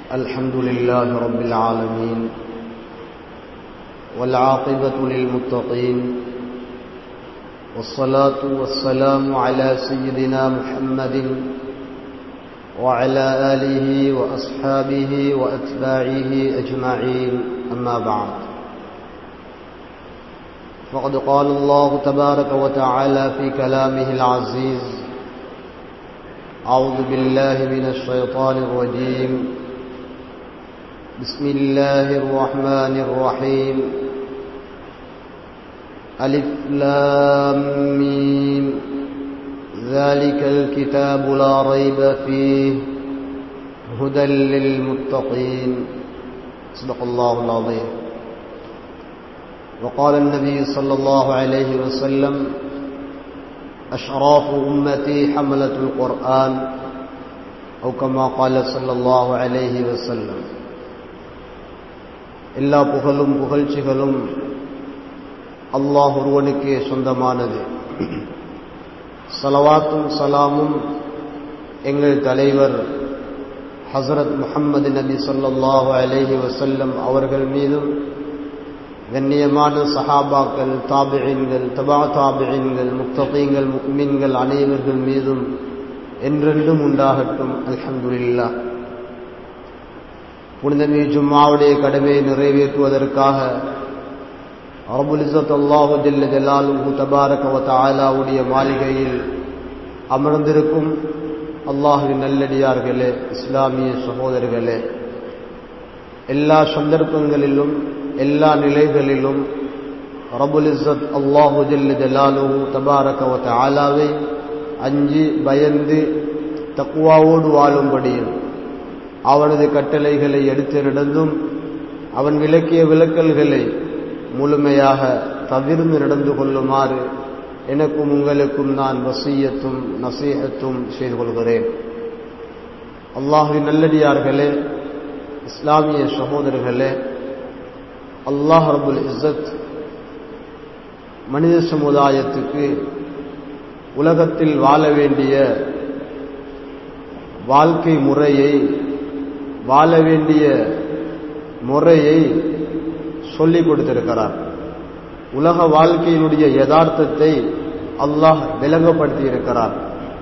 الحمد لله رب العالمين والعاقبة للمتقين والصلاة والسلام على سيدنا محمد وعلى آله وأصحابه وأتباعه أجمعين أما بعد فقد قال الله تبارك وتعالى في كلامه العزيز أعوذ بالله من الشيطان الرجيم بسم الله الرحمن الرحيم ألف لام ميم ذلك الكتاب لا ريب فيه هدى للمتقين صدق الله العظيم. وقال النبي صلى الله عليه وسلم أشراف أمتي حملة القرآن أو كما قال صلى الله عليه وسلم. எல்லா புகழும் புகழ்ச்சிகளும் அல்லாஹ் ஒருவனுக்கே சொந்தமானது. ஸலவாத்தும் ஸலாமும் எங்கள் தலைவர் ஹஸரத் முஹம்மது நபி ஸல்லல்லாஹு அலைஹி வஸல்லம் அவர்கள் மீதும், கண்ணியமான சஹாபாக்கள், தாபிஈன்கள், தபா தாபிஈன்கள், முத்தகீன்கள், முஃமின்கள் அனைவர்கள் மீதும் என்றென்றும் உண்டாகட்டும். அல்ஹம்துலில்லாஹ். புனிதமிகு ஜும்ஆவுடைய கடமையை நிறைவேற்றுவதற்காக ரப்புல் இஸ்ஸத் அல்லாஹு ஜல்ல ஜலாலுஹு தபாரக வ தஆலாவுடைய மாளிகையில் அமர்ந்திருக்கும் அல்லாஹ்வின் நல்லடியார்களே, இஸ்லாமிய சகோதரர்களே, எல்லா சந்தர்ப்பங்களிலும் எல்லா நிலைகளிலும் ரப்புல் இஸ்ஸத் அல்லாஹு ஜல்ல ஜலாலுஹு தபாரக வ தஆலாவை அஞ்சி பயந்து தக்வாவோடு வாழும்படியும், அவனது கட்டளைகளை எடுத்து நடந்தும் அவன் விலக்கிய விலக்கல்களை முழுமையாக தவிர்ந்து நடந்து கொள்ளுமாறு எனக்கும் உங்களுக்கும் நான் வசியத்தும் நசீஹத்தும் செய்து கொள்கிறேன். அல்லாஹ்வின் நல்லடியார்களே, இஸ்லாமிய சகோதரர்களே, அல்லாஹ் ரப்புல் இஸ்ஸத் மனித சமுதாயத்துக்கு உலகத்தில் வாழ வேண்டிய வாழ்க்கை முறையை, வாழ வேண்டிய முறையை சொல்லிக் கொடுத்திருக்கிறார். உலக வாழ்க்கையினுடைய யதார்த்தத்தை அல்லாஹ் விளங்கப்படுத்தி இருக்கிறார்.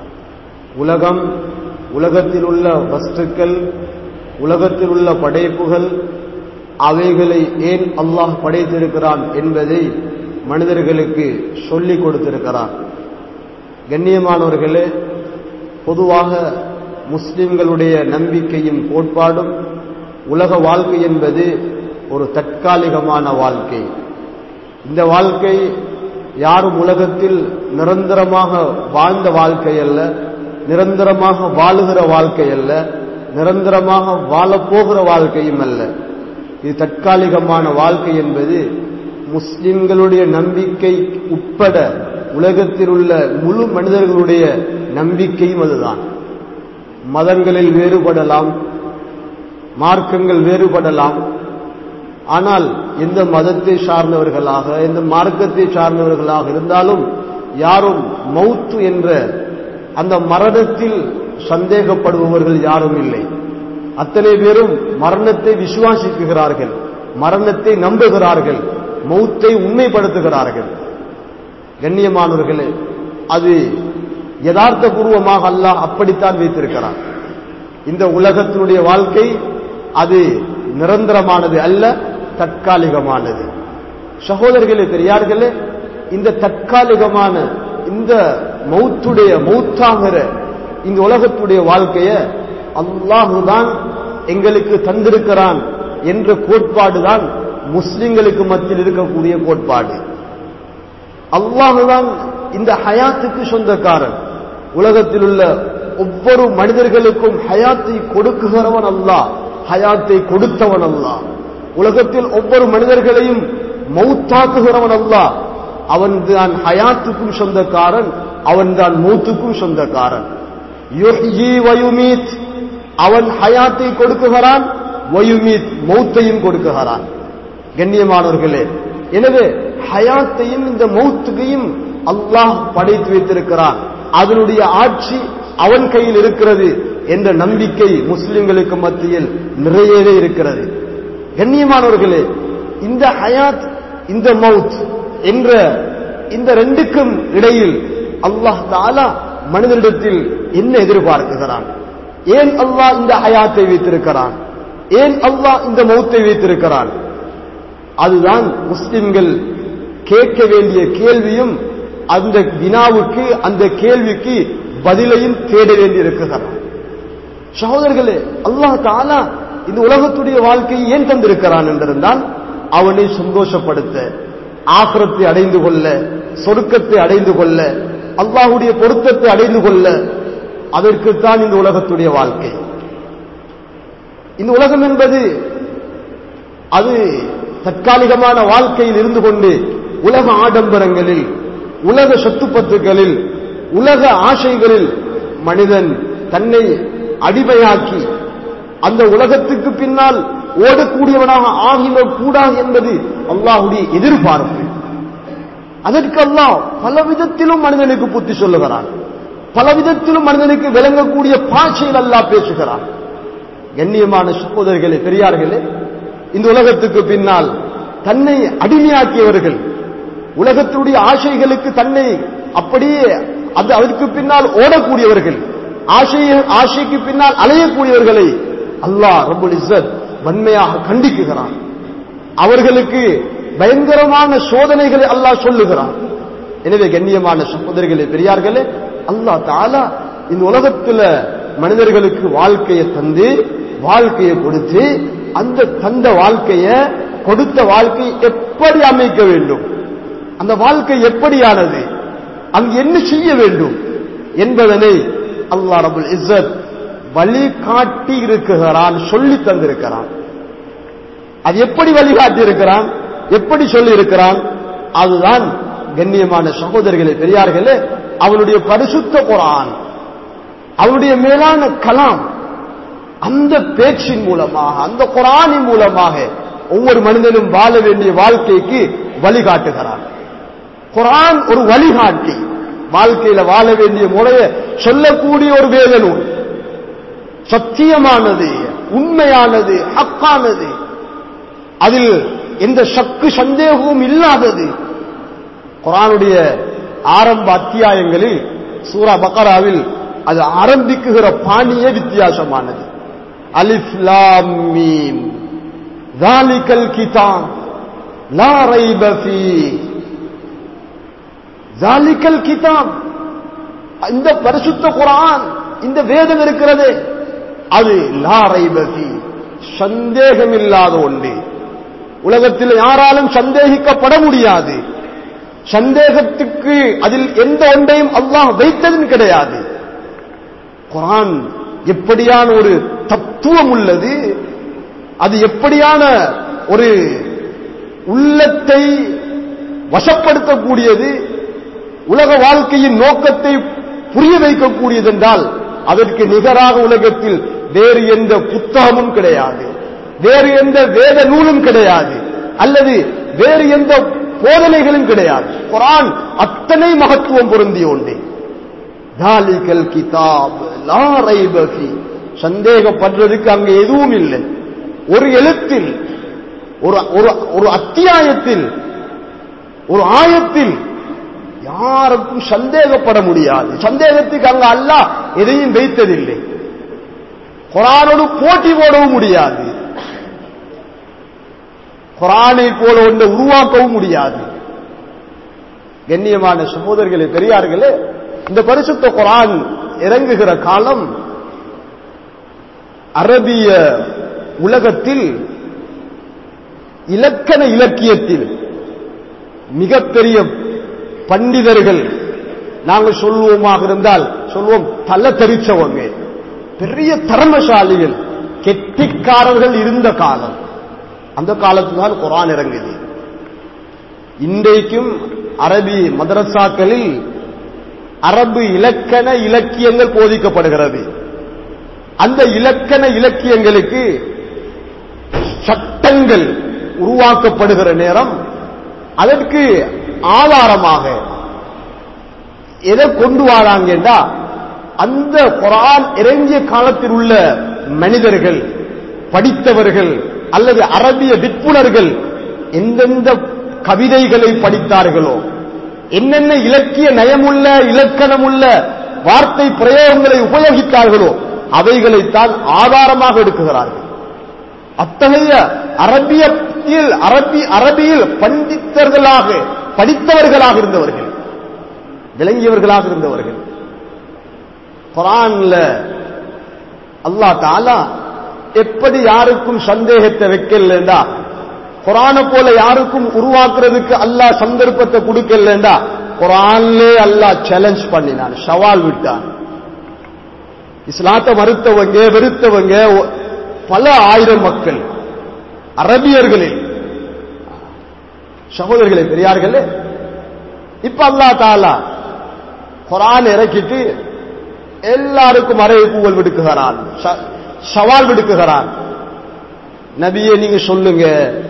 உலகத்தில் உள்ள வஸ்துக்கள், உலகத்தில் உள்ள படைப்புகள், அவைகளை ஏன் அல்லாஹ் படைத்திருக்கிறான் என்பதை மனிதர்களுக்கு சொல்லிக் கொடுத்திருக்கிறார். கண்ணியமானவர்களே, பொதுவாக முஸ்லிம்களுடைய நம்பிக்கையும் கோட்பாடும் உலக வாழ்க்கை என்பது ஒரு தற்காலிகமான வாழ்க்கை. இந்த வாழ்க்கை யாரும் உலகத்தில் நிரந்தரமாக வாழ்ந்த வாழ்க்கை அல்ல, நிரந்தரமாக வாழுகிற வாழ்க்கை அல்ல, நிரந்தரமாக வாழப்போகிற வாழ்க்கையும் அல்ல. இது தற்காலிகமான வாழ்க்கை என்பது முஸ்லிம்களுடைய நம்பிக்கை உட்பட உலகத்தில் உள்ள முழு மனிதர்களுடைய நம்பிக்கையும் அதுதான். மதங்களில் வேறுபடலாம், மார்க்கங்கள் வேறுபடலாம், ஆனால் எந்த மதத்தை சார்ந்தவர்களாக, எந்த மார்க்கத்தை சார்ந்தவர்களாக இருந்தாலும் யாரும் மௌத்து என்ற அந்த மரணத்தில் சந்தேகப்படுபவர்கள் யாரும் இல்லை. அத்தனை பேரும் மரணத்தை விசுவாசிக்கிறார்கள், மரணத்தை நம்புகிறார்கள், மௌத்தை உண்மைப்படுத்துகிறார்கள். கண்ணியமானவர்களே, அது யதார்த்த பூர்வமாக அல்லாஹ் அப்படித்தான் வைத்திருக்கிறார். இந்த உலகத்தினுடைய வாழ்க்கை அது நிரந்தரமானது அல்ல, தற்காலிகமானது. சகோதரர்களே, பெரியார்களே, இந்த தற்காலிகமான இந்த மௌத்தாகிற இந்த உலகத்துடைய வாழ்க்கைய அல்லாஹுதான் எங்களுக்கு தந்திருக்கிறான் என்ற கோட்பாடுதான் முஸ்லிம்களுக்கு மத்தியில் இருக்கக்கூடிய கோட்பாடு. அல்லாஹுதான் இந்த ஹயாத்துக்கு சொந்தக்காரன். உலகத்தில் உள்ள ஒவ்வொரு மனிதர்களுக்கும் ஹயாத்தை கொடுக்குகிறவன் அல்லாஹ், ஹயாத்தை கொடுத்தவன் அல்லாஹ். உலகத்தில் ஒவ்வொரு மனிதர்களையும் மௌத்தாக்குகிறவன் அல்லாஹ். அவன் தான் ஹயாத்துக்கும் சொந்தக்காரன், அவன் தான் மௌத்துக்கும் சொந்தக்காரன். யுஹ்யி வயுமீத், அவன் ஹயாத்தை கொடுக்குகிறான், வயுமீத் மௌத்தையும் கொடுக்குகிறான். கண்ணியமானவர்களே, எனவே ஹயாத்தையும் இந்த மௌத்துகையும் அல்லாஹ் படைத்து வைத்திருக்கிறான். அதனுடைய ஆட்சி அவன் கையில் இருக்கிறது. என்ற நம்பிக்கை முஸ்லிம்களுக்கு மத்தியில் நிறையவே இருக்கிறது. கண்ணியமானவர்களே, இந்த ஹயாத் இந்த மவுத் என்ற இந்த ரெண்டுக்கும் இடையில் அல்லாஹ் தஆலா மனிதனிடத்தில் என்ன எதிர்பார்க்கிறான்? ஏன் அல்லாஹ் இந்த ஹயாத்தை வைத்திருக்கிறான்? ஏன் அல்லாஹ் இந்த மௌத்தை வைத்திருக்கிறான்? அதுதான் முஸ்லிம்கள் கேட்க வேண்டிய கேள்வியும், அந்த வினாவுக்கு அந்த கேள்விக்கு பதிலையும் தேட வேண்டியிருக்கிறான். சகோதரர்களே, அல்லாஹ் தஆலா இந்த உலகத்துடைய வாழ்க்கையை ஏன் தந்திருக்கிறான் என்றிருந்தால் அவனை சந்தோஷப்படுத்த, ஆகிரத்தை அடைந்து கொள்ள, சொர்க்கத்தை அடைந்து கொள்ள, அல்லாஹ்வுடைய பொருத்தத்தை அடைந்து கொள்ள, அதற்குத்தான் இந்த உலகத்துடைய வாழ்க்கை. இந்த உலகம் என்பது அது தற்காலிகமான வாழ்க்கையில் இருந்து கொண்டு உலக ஆடம்பரங்களில், உலக சொத்துப்பத்துகளில், உலக ஆசைகளில் மனிதன் தன்னை அடிமையாக்கி அந்த உலகத்துக்கு பின்னால் ஓடக்கூடியவனாக ஆகிவிடக்கூடாது என்பது அல்லாஹ்வுடைய எதிர்பார்ப்பு. அதற்கு அல்லாஹ் பலவிதத்திலும் மனிதனுக்கு புத்தி சொல்லுகிறான், பலவிதத்திலும் மனிதனுக்கு விளங்கக்கூடிய பாஷையில் அல்லாஹ் பேசுகிறான். கண்ணியமான சகோதரர்களே, பெரியார்களே, இந்த உலகத்துக்கு பின்னால் தன்னை அடிமையாக்கியவர்கள், உலகத்துடைய ஆசைகளுக்கு தன்னை அப்படியே அதற்கு பின்னால் ஓடக்கூடியவர்கள், ஆசைக்கு பின்னால் அலையக்கூடியவர்களை அல்லாஹ் ரப்புல் இஸ்ஸத் வன்மையாக கண்டிக்கிறான். அவர்களுக்கு பயங்கரமான சோதனைகளை அல்லாஹ் சொல்லுகிறான். எனவே கண்ணியமான சகோதரர்களே, பெரியார்களே, அல்லாஹ் தஆலா இந்த உலகத்தில் மனிதர்களுக்கு வாழ்க்கையை தந்து, வாழ்க்கையை கொடுத்து, அந்த தந்த வாழ்க்கையை, கொடுத்த வாழ்க்கையை எப்படி அமைக்க வேண்டும், அந்த வாழ்க்கை எப்படியானது, அங்கு என்ன செய்ய வேண்டும் என்பதனை அல்லாஹ் ரப்புல் இஸ்ஸத் வழிகாட்டி இருக்கிறான், சொல்லி தந்திருக்கிறான். அது எப்படி வழிகாட்டி இருக்கிறான், எப்படி சொல்லி இருக்கிறான்? அதுதான் கண்ணியமான சகோதரர்களே, பெரியார்களே, அவனுடைய பரிசுத்த குர்ஆன், அவனுடைய மேலான கலாம், அந்த பேச்சின் மூலமாக, அந்த குர்ஆனின் மூலமாக ஒவ்வொரு மனிதனும் வாழ வேண்டிய வாழ்க்கைக்கு வழிகாட்டுகிறான். குர்ஆன் ஒரு வழிகாட்டி, வாழ்க்கையில வாழ வேண்டிய முறையை சொல்லக்கூடிய ஒரு வேத நூல், சத்தியமானது, உண்மையானது, ஹக்கானது, அதில் எந்த சக்கு சந்தேகமும் இல்லாதது. குர்ஆனுடைய ஆரம்ப அத்தியாயங்களில் சூரா பக்ராவில் அது ஆரம்பிக்குகிற பாணியே வித்தியாசமானது. அலிஃப் லாம் மீம் ஸாலிகல் கிதாப் லா ரைப ஃபீஹ். ஸாலிகல் கிதாப், இந்த பரிசுத்த குர்ஆன், இந்த வேதம் இருக்கிறதே, அது லா ரைப ஃபீஹ், சந்தேகமில்லாத ஒன்று. உலகத்தில் யாராலும் சந்தேகிக்கப்பட முடியாது. சந்தேகத்துக்கு அதில் எந்த ஒன்றையும் அல்லாஹ் வைத்ததும் கிடையாது. குர்ஆன் எப்படியான ஒரு தத்துவம் உள்ளது, அது எப்படியான ஒரு உள்ளத்தை வசப்படுத்தக்கூடியது, உலக வாழ்க்கையின் நோக்கத்தை புரிய வைக்கக்கூடியது என்றால் அதற்கு நிகராக உலகத்தில் வேறு எந்த புத்தகமும் கிடையாது, வேறு எந்த வேத நூலும் கிடையாது, அல்லது வேறு எந்த போதனைகளும் கிடையாது. குர்ஆன் அத்தனை மகத்துவம் பொருந்திய ஒன்று. ஸாலிகல் கிதாப் லா ரைப ஃபீஹ், சந்தேகப்படுறதுக்கு அங்கே எதுவும் இல்லை. ஒரு எழுத்தில், ஒரு அத்தியாயத்தில், ஒரு ஆயத்தில் யாருக்கும் சந்தேகப்பட முடியாது. சந்தேகத்துக்கு அங்க அல்லாஹ் எதையும் வைத்ததில்லை. குர்ஆனோடு போட்டி போடவும் முடியாது, குர்ஆனை போல ஒன்றை உருவாக்கவும் முடியாது. கண்ணியமான சகோதரர்களே, பெரியார்களே, இந்த பரிசுத்த குர்ஆன் இறங்குகிற காலம் அரபிய உலகத்தில் இலக்கண இலக்கியத்தில் மிகப்பெரிய பண்டிதர்கள், நாங்கள் சொல்லுவோமாக இருந்தால் சொல்லுவோம் தல தெரிச்சவங்க, பெரிய திறமசாலிகள், கெட்டிக்காரர்கள் இருந்த காலம். அந்த காலத்துதான் குர்ஆன் இறங்குது. இன்றைக்கும் அரபி மதரசாக்களில் அரபு இலக்கண இலக்கியங்கள் போதிக்கப்படுகிறது. அந்த இலக்கண இலக்கியங்களுக்கு சட்டங்கள் உருவாக்கப்படுகிற நேரம் அதற்கு ஆதாரமாக எதை கொண்டு வராங்கன்னா அந்த குர்ஆன் இறங்கிய காலத்தில் உள்ள மனிதர்கள், படித்தவர்கள் அல்லது அரபிய விற்புணர்கள் எந்தெந்த கவிதைகளை படித்தார்களோ, என்னென்ன இலக்கிய நயமுள்ள இலக்கணமுள்ள வார்த்தை பிரயோகங்களை உபயோகித்தார்களோ அவைகளைத்தான் ஆதாரமாக எடுக்குகிறார்கள். அத்தகைய அரபியில் பண்டித்தர்களாக படித்தவர்களாக இருந்தவர்கள், விளங்கியவர்களாக இருந்தவர்கள். குர்ஆன்ல அல்லாஹ் தஆலா எப்படி யாருக்கும் சந்தேகத்தை வைக்கலண்டா, குர்ஆனை போல யாருக்கும் உருவாக்குறதுக்கு அல்லாஹ் சந்தர்ப்பத்தை கொடுக்கலண்டா, குர்ஆன்லே அல்லாஹ் சேலஞ்ச் பண்ணினான், சவால் விட்டான். இஸ்லாத்தை மறுத்தவங்க வெறுத்தவங்க பல ஆயிரம் மக்கள் அரபியர்களில் சகோதரர்களே பெரியார்களே. இப்ப அல்லாஹ் தஆலா குர்ஆன் இறக்கிட்டு எல்லாருக்கும் அறைகூவல் விடுக்குகிறான், சவால் விடுக்குகிறான். நபியே நீங்க சொல்லுங்க,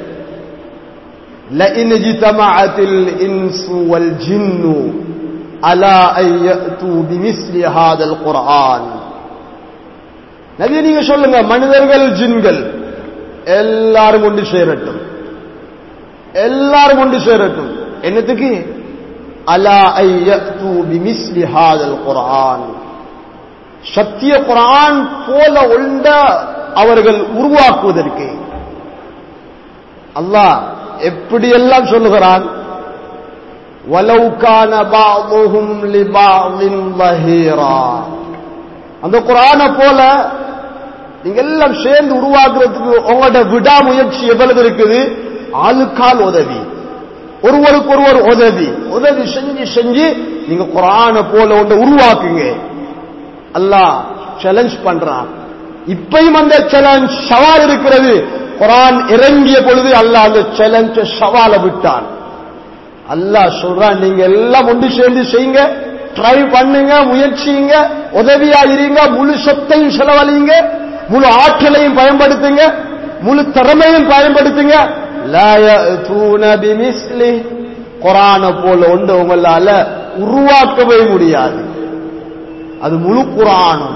لئن اجتمعت الانس والجن على ان ياتوا بمثل هذا القران. நபியே நீங்க சொல்லுங்க, மனிதர்கள் ஜின்கள் எல்லாரும் ஒன்று சேரட்டும், எல்லாரும் ஒன்று சேரட்டும். என்னத்துக்கு? அலா ان ياتوا بمثل هذا القران. சத்திய குர்ஆன் போல ஒன்ற அவர்கள் உருவாக்குவதற்கு அல்லாஹ் எப்படியெல்லாம் சொல்லுகிறான். வலவ் கான பஅதுஹும் லிபஅதின் ظஹீரா. அந்த குர்ஆனை போல நீங்க எல்லாம் சேர்ந்து உருவாக்குறதுக்கு உங்களோட விடாமுயற்சி எவ்வளவு இருக்குது? ஆளுக்கால் உதவி, ஒருவருக்கு ஒருவர் உதவி செஞ்சு செஞ்சு நீங்க குர்ஆனை போல ஒன்றை உருவாக்குங்க. அல்லாஹ் சேலஞ்ச் பண்றான். இப்பயும் அந்த சேலஞ்ச் சவால் இருக்கிறது. குர்ஆன் இறங்கிய பொழுது அல்லாஹ் அந்த சேலஞ்ச் சவால விட்டான். அல்லாஹ் சொல்றான், நீங்க எல்லாம் ஒன்று சேர்ந்து செய்யுங்க, ட்ரை பண்ணுங்க, முயற்சிங்க, உதவியா இருங்க, முழு சொத்தையும் செலவழிங்க, முழு ஆற்றலையும் பயன்படுத்துங்க, முழு திறமையும் பயன்படுத்துங்க. லா யஅதூன பிமிஸ்லி. குர்ஆனை போல ஒன்று உங்களால உருவாக்கவே முடியாது. அது முழு குர்ஆனும்,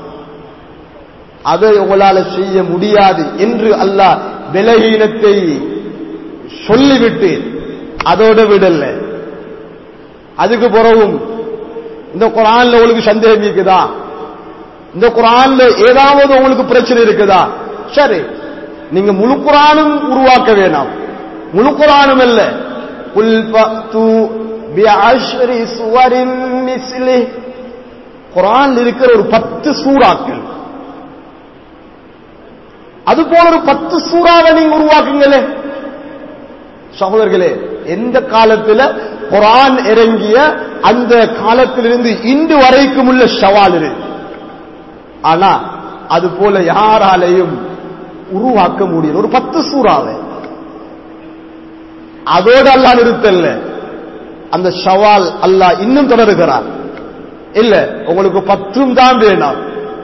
அதை உங்களால செய்ய முடியாது என்று அல்லாஹ் பலகீனத்தை சொல்லிவிட்டு அதோட விடல. அதுக்கு பிறகும் இந்த குர்ஆன்ல உங்களுக்கு சந்தேகம் இருக்குதா? இந்த குர்ஆன்ல ஏதாவது உங்களுக்கு பிரச்சனை இருக்குதா? சரி, நீங்க முழு குர்ஆனும் உருவாக்க வேணாம். முழு குர்ஆனும் இல்ல, குல் ஃபது பிஅஷ்ரி சுவரின் மிஸ்லி. குர்ஆன்ல இருக்கிற ஒரு 10 சூறாக்கள், அது போல ஒரு 10 சூறாவை நீங்க உருவாக்குங்களே. சகோதரர்களே, எந்த காலத்துல குர்ஆன் இறங்கிய அந்த காலத்திலிருந்து இன்று வரைக்கும் உள்ள சவால் இருக்கு. ஆனா அது போல யாராலையும் உருவாக்க முடியும் ஒரு 10 சூறாவை. அதோடு அல்லாஹ் நிறுத்தல்ல, அந்த சவால் அல்லாஹ் இன்னும் தொடர்கிறார். இல்ல, உங்களுக்கு 10 தான் வேணும்.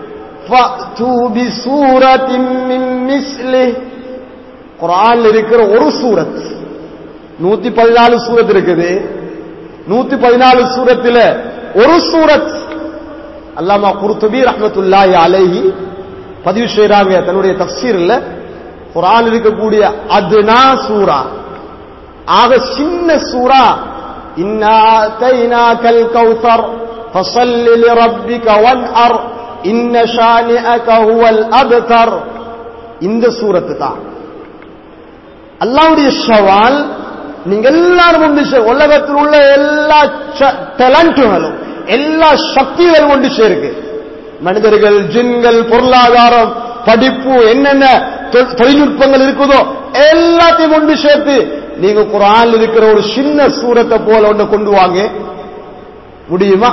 குர்ஆன்ல இருக்கிற ஒரு சூரத், 114 சூரத் இருக்குது. 114 சூரத்துல ஒரு சூரத் அல்லாமா குர்துபி ரஹ்மத்துல்லாஹி அலைஹி பதிவு செய்றாங்க தன்னுடைய தஃப்சீர்ல. குர்ஆன் இருக்கக்கூடிய அத்னா சூரா, ஆக சின்ன சூரா, இன்னா தைனாகல் கௌஸர் ஃபஸல்லி லிரப்பிக வன்ஹர் இன்ன ஷானிஅக ஹுவல் அப்தர். இந்த சூரத்து தான் அல்லாஹ்வுடைய சவால். நீங்க எல்லாரும் ஒன்று உலகத்தில் உள்ள எல்லா டேலண்ட்களும் எல்லா சக்திகளும் ஒன்று சேருக்கு. மனிதர்கள், ஜின்கள், பொருளாதாரம், படிப்பு, என்னென்ன தொழில்நுட்பங்கள் இருக்குதோ எல்லாத்தையும் ஒன்று சேர்த்து நீங்க குர்ஆன்ல இருக்கிற ஒரு சின்ன சூரத்தை போல ஒன்று கொண்டு வாங்க முடியுமா?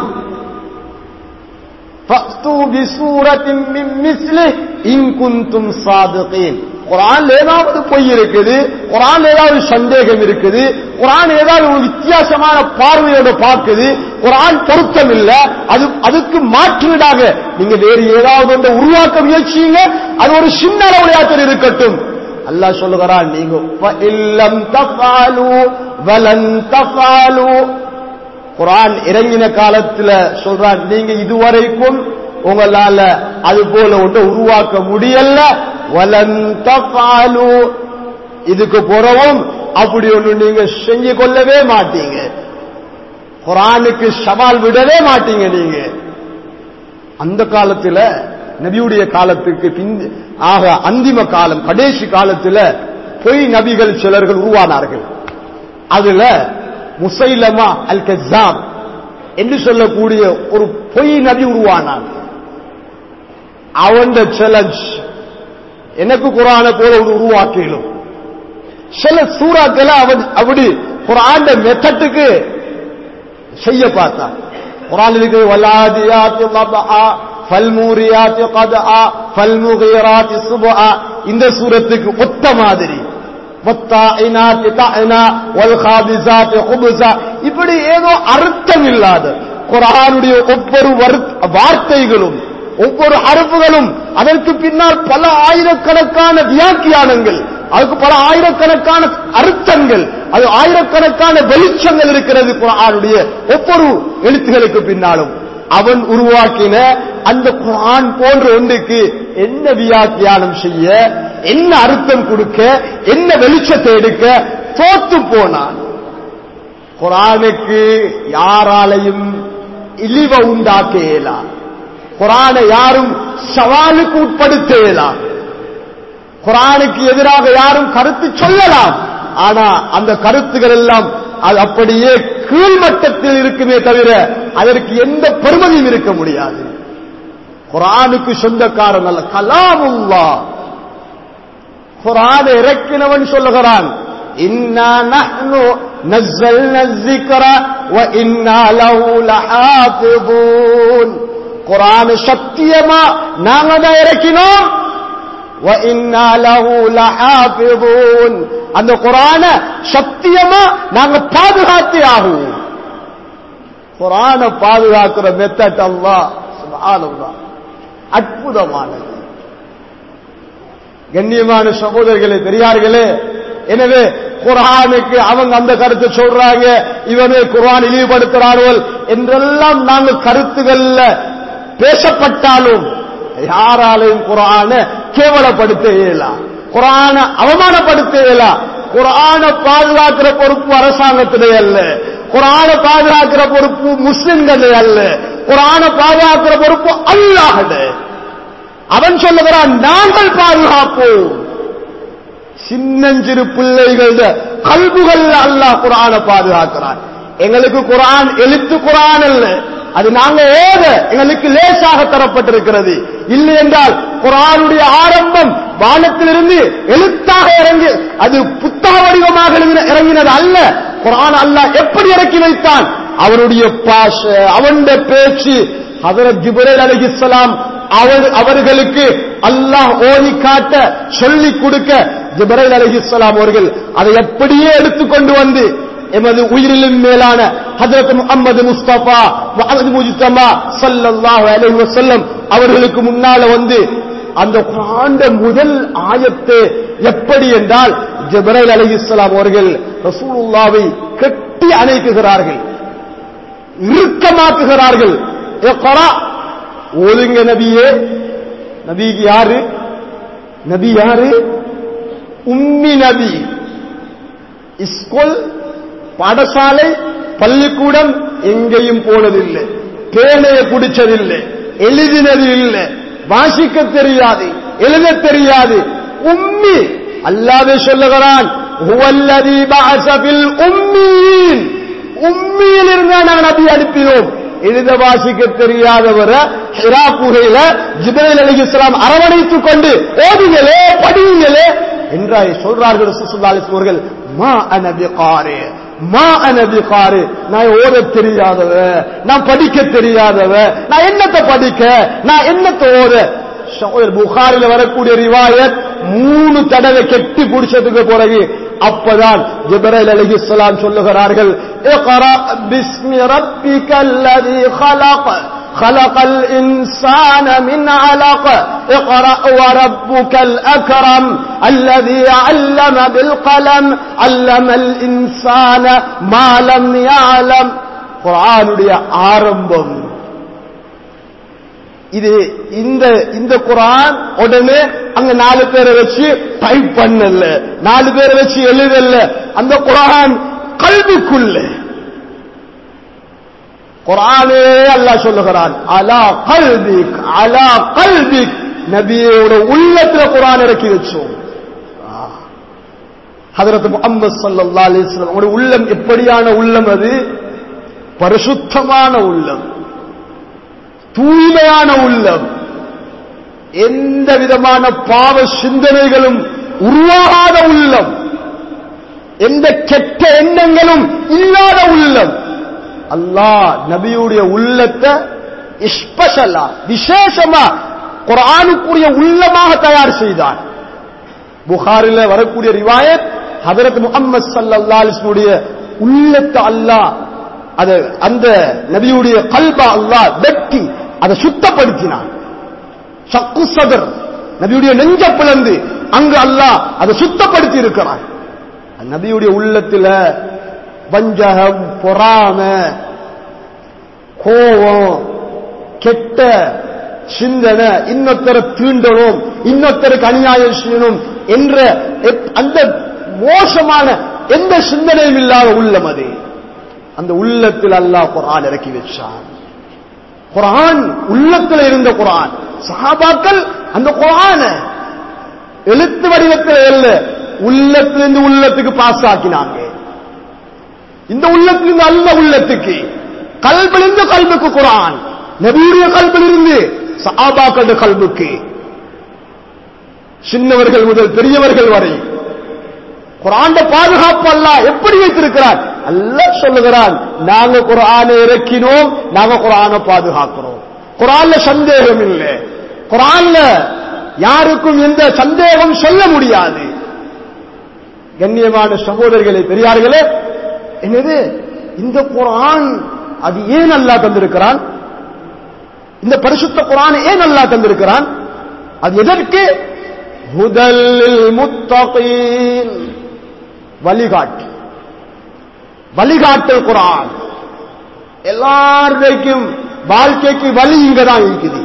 ஃபஅது பிசூரத்தின் மின் மிஸ்லிஹி இன் குன்தும் சாதிகீன். குர்ஆன்ல ஏதாவது பொய் இருக்குது, குர்ஆன்ல ஏதாவது சந்தேகம் இருக்குது, குர்ஆன் ஏதாவது ஒரு வித்தியாசமான பார்வையோட பார்க்குது, குர்ஆன் பொருத்தம் இல்ல, அதுக்கு மாற்றீடாக நீங்க வேறு ஏதாவது ஒன்றை உருவாக்க முயற்சிங்க. அது ஒரு சின்ன அளவுடையாத்தில் இருக்கட்டும். அல்லாஹ் சொல்லுகிறான், நீங்க ஃபஇல்லம் தஃஅலு வலன் தஃஅலு. குர்ஆன் இறங்கின காலத்துல சொல்றான், நீங்க இதுவரைக்கும் உங்களால அது போல ஒன்று உருவாக்க முடியல, வலன் தஃஅலு, இதுக்கு பிறகும் அப்படி ஒன்று நீங்க செஞ்சு கொள்ளவே மாட்டீங்க, குர்ஆனுக்கு சவால் விடவே மாட்டீங்க நீங்க. அந்த காலத்துல நபியுடைய காலத்துக்கு பின் ஆக அந்திம காலம், கடைசி காலத்துல பொய் நபிகள் சிலர்கள் உருவானார்கள். அதுல முசைலமா அல் கஸ்ஸாப் என்று சொல்லக்கூடிய ஒரு பொய் நபி உருவானான். அவன் சேலஞ்ச், எனக்கு குர்ஆனை போல ஒரு உருவாக்கிலும் சில சூறாக்களை அவன் அப்படி குர்ஆன் மெத்தட்டுக்கு செய்ய பார்த்தான். குர்ஆன் இருக்கு, வலாதியாத்தி லபஆ ஃபல்மூரியாத்தி கதஆ ஃபல்முகீராத்தி சுபஆ, இந்த சூரத்துக்கு ஒத்த மாதிரி வத்தாயினாத்தி தஅனா வல்காபிஸாத்தி குப்ஸா, இப்படி ஏதோ அர்த்தம் இல்லாத குர்ஆனுடைய ஒவ்வொரு வார்த்தைகளும் ஒவ்வொரு ஹர்ஃப்களும் அதற்கு பின்னால் பல ஆயிரக்கணக்கான வியாக்கியானங்கள், அதுக்கு பல ஆயிரக்கணக்கான அர்த்தங்கள், அது ஆயிரக்கணக்கான வெளிச்சங்கள் இருக்கிறது குர்ஆனுடைய ஒவ்வொரு எழுத்துகளுக்கு பின்னாலும். அவன் உருவாக்கின அந்த குர்ஆன் போன்ற ஒன்றுக்கு என்ன வியாக்கியானம் செய்ய, என்ன அர்த்தம் கொடுக்க, என்ன வெளிச்சத்தை எடுக்க தோத்து போனான். குர்ஆனுக்கு யாராலையும் இழிவ உண்டாக்க இயலாம், குர்ஆனை யாரும் சவாலுக்கு உட்படுத்த இயலாம், குர்ஆனுக்கு எதிராக யாரும் கருத்து சொல்லலாம், ஆனா அந்த கருத்துக்கள் எல்லாம் அது அப்படியே கீழ்மட்டத்தில் இருக்குமே தவிர அதற்கு எந்த பெருமதியும் இருக்க முடியாது. குர்ஆனுக்கு சொந்தக்காரன் அல்ல, கலாமுல்லாஹ். குர்ஆனை இறக்கினவன் சொல்லுகிறான், இன்னா நஹ்னு நஸ்ஸல்னா الذிக்ர வ இன்னா லஹு லஹாஃபிதூன். குர்ஆன் சத்தியமா நாங்க தான் இறக்கினோம், வ இன்னா லஹு லஹாஃபிதூன், அந்த குர்ஆன சத்தியமா நாங்க பாதுகாத்தே ஆகுவோம். குர்ஆனை பாதுகாக்கிற மெத்தட் அல்லாஹ் சுப்ஹானல்லாஹ் அற்புதமானது. கண்ணியமான சகோதரர்களே, பெரியார்களே, எனவே குர்ஆனுக்கு அவங்க அந்த கருத்தை சொல்றாங்க, இவனே குர்ஆன் இழிவுபடுத்துறார்கள் என்றெல்லாம் நாங்க கருத்துகள்ல பேசப்பட்டாலும் யாராலையும் குர்ஆனை கேவலப்படுத்த இயலாம், குர்ஆனை அவமானப்படுத்த இயலாம். குர்ஆனை பாதுகாக்கிற பொறுப்பு அரசாங்கத்திலே அல்ல, குர்ஆனை பாதுகாக்கிற பொறுப்பு முஸ்லிம்களே அல்ல, குர்ஆனை பாதுகாக்கிற பொறுப்பு அல்லாஹ்வே. அவன் சொல்லுகிறான், நாங்கள் பாதுகாப்போம். சின்னஞ்சிறு பிள்ளைகள் கல்புகள் அல்லாஹ் குர்ஆனை பாதுகாக்கிறான். எங்களுக்கு குர்ஆன் எழுத்து குர்ஆன் அல்ல, அது நாங்க ஓத எங்களுக்கு லேசாக தரப்பட்டிருக்கிறது. இல்லை என்றால் குர்ஆனுடைய ஆரம்பம் வானத்திலிருந்து எழுத்தாக இறங்கி அது புத்தக வடிவமாக இறங்கினது அல்ல. குர்ஆன் அல்லாஹ் எப்படி இறக்கி வைத்தான், அவருடைய பாஷை, அவனுடைய பேச்சு. ஹஜ்ரத் ஜிப்ரீல் அலைஹிஸ்ஸலாம் அவர்களுக்கு அல்லாஹ் ஓதி காட்ட சொல்லிக் கொடுக்க ஜிப்ரீல் அலைஹிஸ்ஸலாம் அவர்கள் அதை எப்படியே எடுத்துக்கொண்டு வந்து எமது உயிரிலும் மேலான ஹஜ்ரத் முஹம்மது முஸ்தபா முஹம்மது முஜ்தபா ஸல்லல்லாஹு அலைஹி வஸல்லம் அவர்களுக்கு முன்னால வந்து அந்த குர்ஆன் முதல் ஆயத்து எப்படி என்றால் ஜிப்ரீல் அலைஹிஸ்ஸலாம் அவர்கள் ரசூலுல்லாஹ்வை கட்டி அணைக்குகிறார்கள், இறுக்கமாக்குகிறார்கள். இக்ரா, ஓதுங்க நபியே. நபிக்கு யாரு? நபி யாரு? உம்மி நபி. ஸ்கூல், பாடசாலை, பள்ளிக்கூடம் எங்கேயும் போனதில்லை, பேனையை குடிச்சதில்லை, எழுதினது இல்லை, வாசிக்க தெரியாது, எழுத தெரியாது. உம்மி. அல்லாஹ்வே சொல்லுகிறான், ஹுவல்லதி பஅஸ பில் உம்மீன். உம்மியில் இருந்தா நாங்கள் நபி அனுப்பினோம். எழுத வாசிக்க தெரியாதவர ஹிரா குகையில ஜிப்ரீல் அலைஹிஸ்ஸலாம் அரவணைத்துக் கொண்டு ஓதுங்களே, படியுங்களே என்றாய் சொல்றார்கள் ஸல்லல்லாஹு அலைஹி வஸல்லம் அவர்கள். மா அன பிகாரி, மா அன பிகாரி, நான் ஓத தெரியாதவ, நான் படிக்க தெரியாதவ, நான் என்னத்தை படிக்க, நான் என்னத்தை ஓத. புகாரில வரக்கூடிய ரிவாயத் 3 தடவை கெட்டி பிடிச்சதுக்கு பிறகு அப்பதான் ஜிப்ரீல் அலைஹிஸ்ஸலாம் சொல்லுகிறார்கள், இக்ரா பிஸ்மி ரப்பிக்கல்லதி خلق خلق الإنسان من علق اقرأ وربك الأكرم الذي علم بالقلم علم الإنسان ما لم يعلم. குர்ஆனுடைய ஆரம்பம். இது இந்த குர்ஆன் உடனே அங்க 4 பேரை வச்சு டைப் பண்ணல, 4 பேரை வச்சு எழுதல. அந்த குர்ஆன் கல்புக்குள்ள குர்ஆனே அல்லாஹ் சொல்லுகிறான், அலா கல்பிக், நபியோட உள்ளத்துல குர்ஆன் இறக்கி வச்சோம். ஹஜ்ரத் முஹம்மது ஸல்லல்லாஹு அலைஹி வஸல்லம் அவருடைய உள்ளம் எப்படியான உள்ளம்? அது பரிசுத்தமான உள்ளம், தூய்மையான உள்ளம், எந்த விதமான பாவ சிந்தனைகளும் உருவாகாத உள்ளம், எந்த கெட்ட எண்ணங்களும் இல்லாத உள்ளம். அல்லாஹ் நபியுடைய உள்ளத்தை ஸ்பெஷலா விசேஷமா குர்ஆனுக்குரிய உள்ளமாக தயார் செய்தார். புகாரில வரக்கூடிய ரிவாயத், ஹஜ்ரத் முஹம்மது ஸல்லல்லாஹு அலைஹி வஸல்லம் உள்ளத்தை அல்லாஹ் அந்த நபியுடைய கல்ப அல்லாஹ் வெட்டி அதை சுத்தப்படுத்தினான். ஷக்கு சதர், நபியுடைய நெஞ்ச பிளந்து அங்கு அல்லாஹ் அதை சுத்தப்படுத்தி இருக்கிறான். நபியுடைய உள்ளத்துல வஞ்சகம், பொறாமை, கோபம், கெட்ட சிந்தனை, இன்னொருத்தரை தீண்டணும், இன்னொருத்தருக்கு அநியாயம் செய்யணும் என்ற அந்த மோசமான எந்த சிந்தனையும் இல்லாத உள்ளம் அது. அந்த உள்ளத்தில் அல்லாஹ் குர்ஆன் இறக்கி வச்சான். குர்ஆன் உள்ளத்தில் இருந்த குர்ஆன். சஹாபாக்கள் அந்த குர்ஆன எழுத்து வடிவத்தில் இல்ல, உள்ளத்திலிருந்து உள்ளத்துக்கு பாஸ் ஆக்கினாங்க. இந்த உள்ளத்திலிருந்து அல்ல உள்ளத்துக்கு, கல்பிலிருந்து கல்புக்கு குர்ஆன், நபியுடைய கல்பிலிருந்து சஹாபாக்களுடைய கல்புக்கு, சின்னவர்கள் முதல் பெரியவர்கள் வரை குர்ஆன் பாதுகாப்பு அல்லாஹ் எப்படி வைத்திருக்கிறார்? அல்லாஹ் சொல்லுகிறான், நாங்க குர்ஆனை இறக்கினோம், நாங்க குர்ஆனை பாதுகாக்கிறோம். குர்ஆன்ல சந்தேகம் இல்லை, குர்ஆன்ல யாருக்கும் எந்த சந்தேகம் சொல்ல முடியாது. கண்ணியமான சகோதரர்களே, பெரியார்களே, என்னது இந்த குர்ஆன்? அது ஏன் அல்லாஹ் தந்திருக்கிறான்? இந்த பரிசுத்த குர்ஆனை ஏன் அல்லாஹ் தந்திருக்கிறான்? அது எதற்கு? ஹுதல் லில் முத்தகீன், வழிகாட்டல் குர்ஆன். எல்லாருக்கும் வாழ்க்கைக்கு வழி இங்கதான் இருக்குது.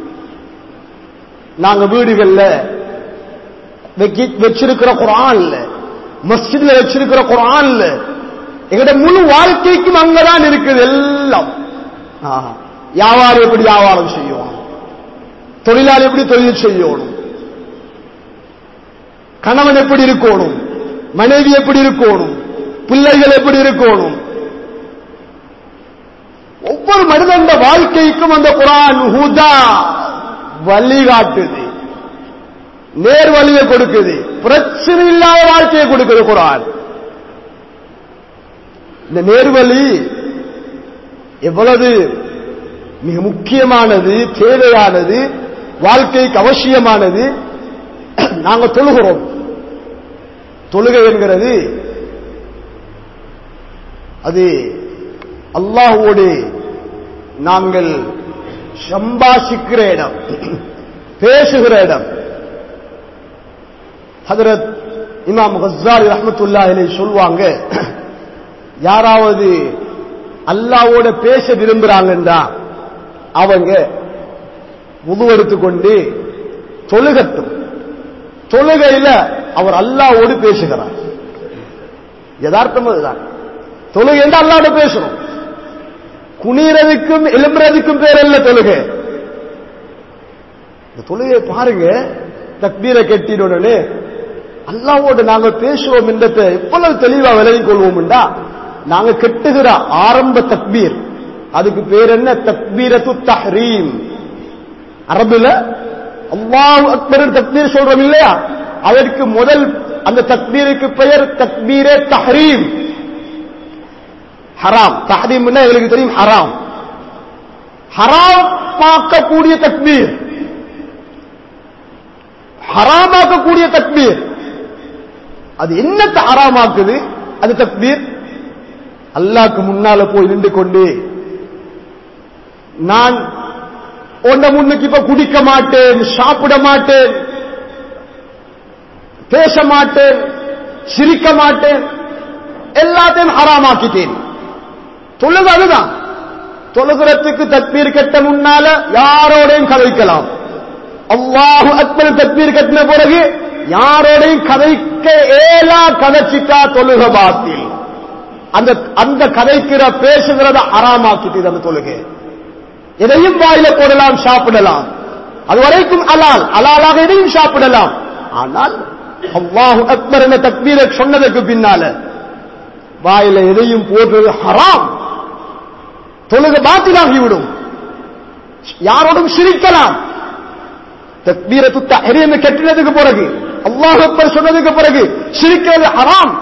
நாங்க வீடுகள்ல வச்சிருக்கிற குர்ஆன் இல்ல, மஸ்ஜித்ல வச்சிருக்கிற குர்ஆன் இல்ல, எங்கட முழு வாழ்க்கைக்கும் அங்கதான் இருக்குது எல்லாம். வியாபாரம் எப்படி வியாபாரம் செய்யணும், தொழிலாளி எப்படி தொழில் செய்யணும், கணவன் எப்படி இருக்கணும், மனைவி எப்படி இருக்கணும், பிள்ளைகள் எப்படி இருக்கணும், ஒவ்வொரு மனிதன் வாழ்க்கைக்கும் அந்த குர்ஆன் ஹுதா வழிகாட்டுது, நேர் வழியை கொடுக்குது, பிரச்சனை இல்லாத வாழ்க்கையை கொடுக்குது குர்ஆன். இந்த நேர்வழி எவ்வளவு மிக முக்கியமானது, தேவையானது, வாழ்க்கைக்கு அவசியமானது. நாங்க தொழுகிறோம். தொழுகை என்கிறது அது அல்லாஹ்வோடு நாங்கள் சம்பாஷிக்கிற இடம், பேசுகிற இடம். ஹஜ்ரத் இமாம் கஸ்ஸாலி ரஹ்மத்துல்லாஹி அலைஹி சொல்வாங்க, யாராவது அல்லாஹ்வோட பேச விரும்புறாங்கன்றா அவங்க வுது எடுத்துக்கொண்டு தொழுகட்டும். தொழுகையில அவர் அல்லாஹ்வோடு பேசுகிறார். யதார்த்தம் அதுதான். தொழுகை என்று அல்லாஹ்வோட பேசணும். குனிறதுக்கும் எழும்புறதுக்கும் பேர் அல்ல தொழுகை. இந்த தொழுகையை பாருங்க, தக்பீரை கட்டின உடனே அல்லாஹ்வோடு நாங்க பேசுவோம் என்றதை எவ்வளவு தெளிவா விலகிக் கொள்வோம்டா, நாங்க கெட்டுகிற ஆரம்ப தக்பீர், அதுக்கு பேர் என்ன? தக்பீரத்து தஹ்ரீம். அரபுல அல்லாஹு அக்பர் தக்பீர் சொல்றோம் இல்லையா, அதற்கு முதல் அந்த தக்பீருக்கு பெயர் தக்பீரே தஹ்ரீம். ஹராம், தஹ்ரீம் எங்களுக்கு தெரியும், ஹராம். ஹராமாக்கக்கூடிய தக்பீர், ஹராமாக்கக்கூடிய தக்பீர். அது என்னத்தை ஹராமாக்குது? அது தக்பீர். அல்லாஹ்க்கு முன்னால போய் நின்று கொண்டு நான் உன்னை முன்னுக்கு இப்ப குடிக்க மாட்டேன், சாப்பிட மாட்டேன், பேச மாட்டேன், சிரிக்க மாட்டேன், எல்லாத்தையும் ஹராமாக்கிட்டேன். தொழுக அதுதான். தொழுகிறதுக்கு தக்பீர் கட்ட முன்னால யாரோடையும் கதைக்கலாம். அல்லாஹு அக்பர் தக்பீர் கட்டின பிறகு யாரோடையும் கதைக்க ஏலா, கதைச்சிட்டா தொழுக பாத்தில். அந்த கதைக்கிற பேசுகிறத அறாமாக்கிட்டு அந்த தொழுகை. எதையும் வாயில போடலாம், சாப்பிடலாம், அது வரைக்கும் அலால், அலாலாக எதையும் சாப்பிடலாம். ஆனால் அல்லாஹு அக்பர் என்ற தக்பீரை சொன்னதற்கு பின்னால வாயில எதையும் போடுறது ஹராம். தொழுக பாத்திலாகிவிடும். யாரோடும் சிரிக்கலாம். தக்பீரத்து தஹ்ரீம் கட்டினதுக்கு பிறகு, அல்லாஹ் அக்பர் சொன்னதுக்கு பிறகு சிரிக்கிறது ஹராம்.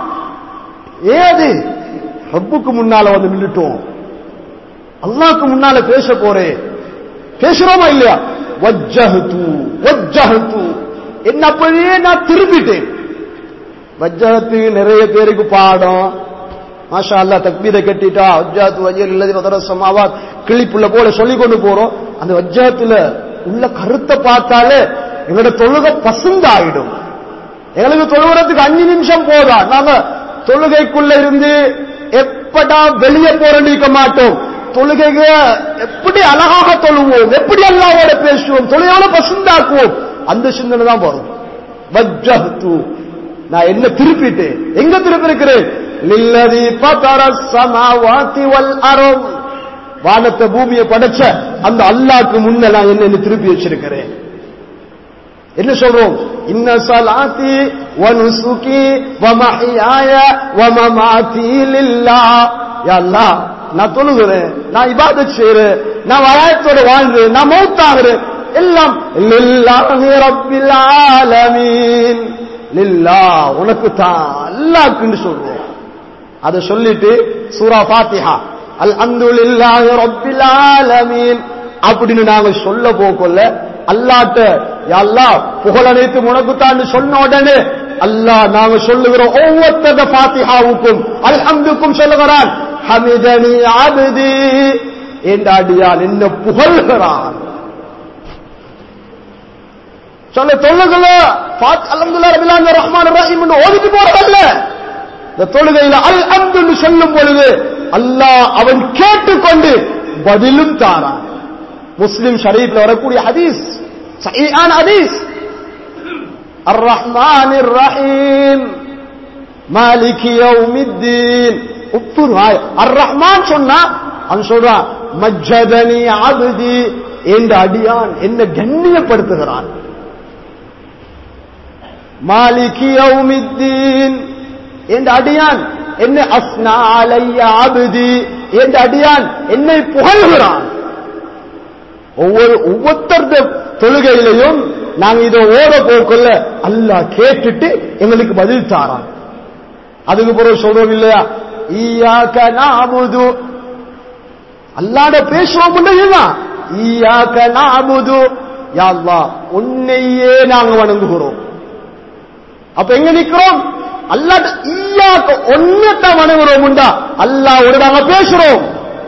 ஏது ரப்புக்கு முன்னால வந்து நின்னுட்டோம், அல்லாஹ்க்கு முன்னால பேச போறேன், பேசுறோமா இல்லையா? வஜ்ஜஹது வஜ்ஜஹது, என்ன அப்படியே நான் திரும்பிட்டேன். வஜ்ஜஹத்து நிறைய பேருக்கு பாடம். மாஷா அல்லாஹ் தக்பீரை கட்டிட்டா வஜ்ஜஹத்து வஜ்ஜல் இல்லதி ஃபதர ஸமாவாத் கிளிப்புள்ள போல சொல்லி கொண்டு போறோம். அந்த வஜ்ஜஹத்துல உள்ள கருத்தை பார்த்தாலே எங்களோட தொழுகை பசுந்தாயிடும். எங்களுக்கு தொழுகிறதுக்கு 5 நிமிஷம் போதா. நாங்க தொழுகைக்குள்ள இருந்து எப்படா வெளியே போறேன்னு இருக்க மாட்டோம். தொழுகைக்கு எப்படி அழகாக தொழுவோம், எப்படி அல்லாஹ்வோட பேசுவோம், தொழுகையோட பசுந்தாக்குவோம், அந்த சிந்தனை தான் வரும். வஜ்ஜஹது, நான் என்ன திருப்பிட்டேன், எங்க திருப்பி இருக்கிறேன்? லில்லதி ஃபதர ஸமாவாதி வல் அர்த், வானத்தை பூமியை படைச்ச அந்த அல்லாஹ்க்கு முன்ன நான் என்ன திருப்பி வச்சிருக்கிறேன். என்ன சொல்றோம்? இன்ன ஸலாத்தி வ நுசுகி வ மஹ்யாய வ மமாத்தி லில்லாஹ். யா அல்லாஹ், நான் தொழுகிறேன், நான் இபாதத் செய்றேன், நான் வயாயத்தோட வாழ்றேன், நான் மௌத்தாகிறேன், எல்லாம் லில்லாஹி ரப்பில் ஆலமீன். லில்லாஹ், உனக்கு தான், அல்லாஹ்க்கு சொல்றோம். அதை சொல்லிட்டு சூரா ஃபாத்திஹா அல்ஹம்துலில்லாஹி ரப்பில் ஆலமீன் அப்படின்னு நாங்க சொல்ல போகல அல்லாஹ்ட்ட யா அல்லாஹ் புகழ் அனைத்து உனக்கு தான் சொன்ன உடனே அல்லாஹ் நாங்க சொல்லுகிற ஒவ்வொரு ஃபாத்திஹாவுக்கும் அல்ஹம்துக்கும் சொல்லுகிறான், ஹமிதனி அப்தி, என்ற அடியான் என்ன புகழ்கிறான். சொல்ல தொழுகல அல்ஹம்துலில்லாஹி ரப்பில் ஆலமீன் ரஹ்மானிர் ரஹீம் ஓதிட்டு போறதல்ல. இந்த தொழுகையில அல்ஹம்து சொல்லும் பொழுது அல்லாஹ் அவன் கேட்டுக்கொண்டு பதிலும் தாரான். முஸ்லிம் ஷரீஃப்ல வரக்கூடிய ஹதீஸ், சஹீஹான ஹதீஸ். அர் ரஹ்மானிர் ரஹீம் மாலிகி யௌமித்தீன். அர் ரஹ்மான் சொன்னா அவன் சொல்றான், மஜ்ஜதனி அப்தி, என்ற அடியான் என்ன கண்ணியப்படுத்துகிறான். மாலிகி யௌமித்தீன் என்ற அடியான் என்ன அஸ்னா அலைய அப்தி, என்ற அடியான் என்னை புகழ்கிறான். ஒவ்வொருத்தருடைய தொழுகையிலையும் நாங்க இதை ஓட போக்குள்ள அல்லாஹ் கேட்டுட்டு எங்களுக்கு பதில் தாரான். அதுக்கு பிறகு சொல்றோம் இல்லையா, ஈயாக்க நஅபுது, அல்லாஹ்ட பேசுவோம் இல்லையா, ஈயாக்க நஅபுது, யா அல்லாஹ் உன்னையே நாங்க வணங்குகிறோம். அப்ப எங்க நிக்கிறோம்? அல்லாஹ் ஈயாக்க ஒன்னதான் வணங்குறோம்டா, அல்லாஹ்வோட நாங்க பேசுறோம்.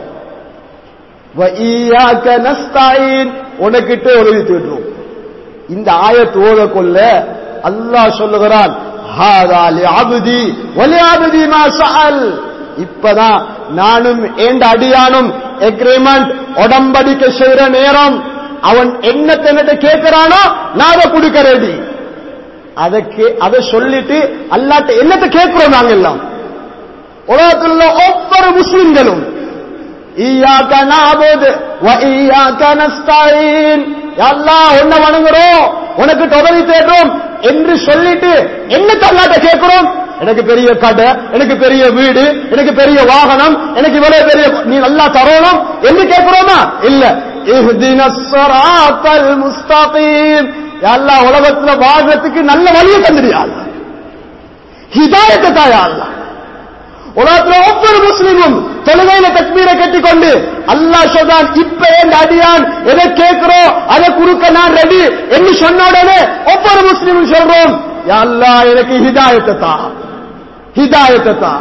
வ ஈயாக்க நஸ்தஈன், உனக்கிட்ட உதவி தேடுறோம். இந்த ஆயத் ஓத கொள்ள அல்லாஹ் சொல்லுகிறான், ஹாதா லிஅப்தி வ லிஅப்தி மா ஸஅல். இப்பதான் நானும் என்ற அடியானும் எக்ரிமெண்ட் உடம்படிக்கை செய்யற நேரம் அவன் என்னத்தை கேட்கிறானோ நான் அதை கொடுக்க ரெடி. அதை சொல்லிட்டு அல்லாஹ்ட்ட என்னத்தை கேட்கிறோம் நாங்க எல்லாம்? உலகத்தில் உள்ள ஒவ்வொரு முஸ்லிம்களும் ஈயாக்க நஅபுது வ ஈயாக்க நஸ்தஈன், யா அல்லாஹ் உன்னை வணங்குறோம், உனக்கு உதவி தேடுறோம் என்று சொல்லிட்டு என்னத்தை அல்லாஹ்ட்ட கேட்கிறோம்? எனக்கு பெரிய கடை, எனக்கு பெரிய வீடு, எனக்கு பெரிய வாகனம், எனக்கு இவ்வளவு பெரிய நீ நல்லா தரணும் என்று கேட்கிறோமா? இல்ல. இஹ்தினஸ் ஸிராத்தல் முஸ்தகீம், யா அல்லாஹ் உலகத்துல வாழ்றதுக்கு நல்ல வழியை தந்துறியா, ஹிதாயத்தை தாயா அல்லாஹ். உலகத்துல ஒவ்வொரு முஸ்லிமும் தொழுகையில தக்பீரை கட்டிக்கொண்டு அல்லாஹ் சொல்றான், இப்ப என் அடியான் எதை கேட்கிறோம் அதை கொடுக்க நான் ரெடி என்று சொன்ன உடனே ஒவ்வொரு முஸ்லிமும் சொல்றோம், யா அல்லாஹ் எனக்கு ஹிதாயத்தை தா, ஹிதாயத்தை தா.